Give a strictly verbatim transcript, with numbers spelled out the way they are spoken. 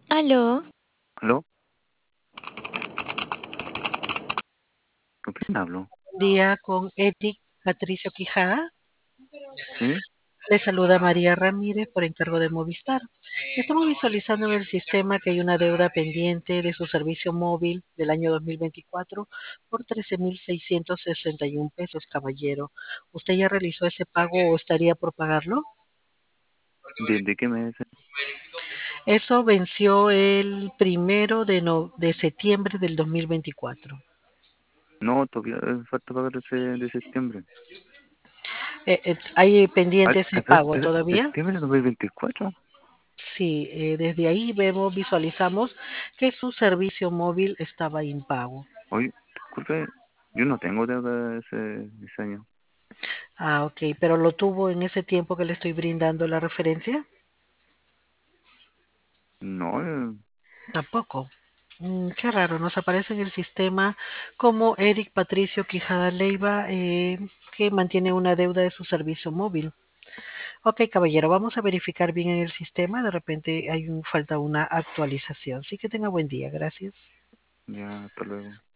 Aló, ¿Aló? ¿Con quién hablo? Día con Eric Patricio Quijada. ¿Sí? Le saluda María Ramírez por encargo de Movistar. Estamos visualizando en el sistema que hay una deuda pendiente de su servicio móvil del año dos mil veinticuatro por trece mil seiscientos sesenta y un pesos, caballero. ¿Usted ya realizó ese pago o estaría por pagarlo? ¿De, de qué me dice? Eso venció el primero de, no- de septiembre del dos mil veinticuatro. No, todavía eh, falta pagar ese de septiembre. Eh, eh, ¿hay Ah, pendiente ese ¿es de, pago es de todavía? septiembre de dos mil veinticuatro? Sí, eh, desde ahí vemos, visualizamos que su servicio móvil estaba impago. Oye, disculpe, yo no tengo deuda ese, ese año. Ah, ok, pero lo tuvo en ese tiempo que le estoy brindando la referencia. No, eh, Tampoco. Mm, qué raro, nos aparece en el sistema como Eric Patricio Quijada Leiva, eh, que mantiene una deuda de su servicio móvil. Ok, caballero, vamos a verificar bien en el sistema. De repente hay un, falta una actualización. Sí, que tenga buen día. Gracias. ya, hasta luego.